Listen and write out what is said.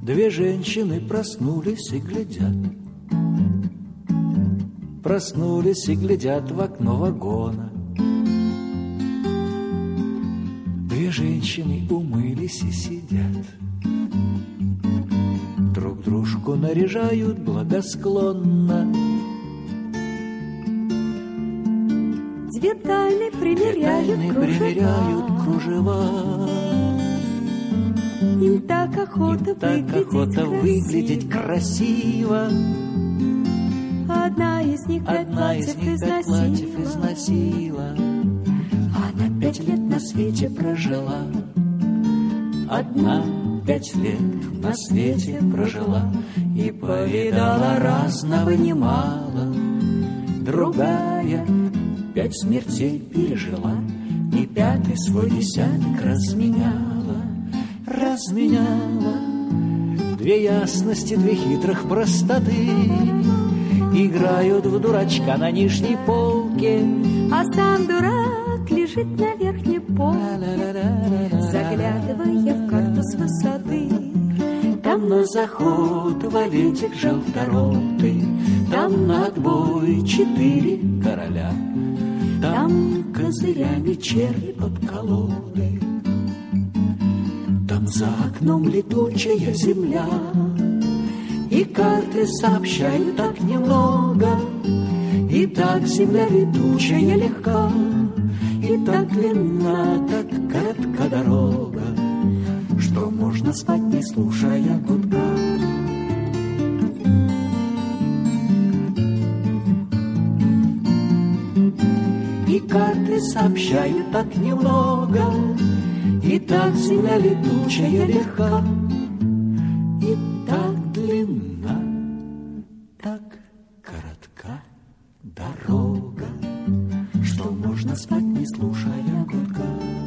Две женщины проснулись и глядят. Проснулись и глядят в окно вагона. Две женщины умылись и сидят. Друг дружку наряжают благосклонно. Две тайны примеряют кружева. Им так охота выглядеть красиво. Одна из них пять платьев износила. Она 5 лет на свете прожила. Одна 5 лет на свете прожила и повидала разного немало. Другая 5 смертей пережила и 5-й свой десяток разменяла. Две ясности, две хитрых простоты играют в дурачка на нижней полке, а сам дурак лежит на верхней полке, заглядывая в карту с высоты. Там на заход валетик желторотый, там на отбой 4 короля, там козырями черви под колодой. Там за окном летучая земля, и карты сообщают так немного. И так земля летучая легка, и так длинна, так коротка дорога, что можно спать, не слушая гудка. И карты сообщают так немного. И так земля летучая легка, и так длинна, так коротка дорога, что можно спать, не слушая гудка.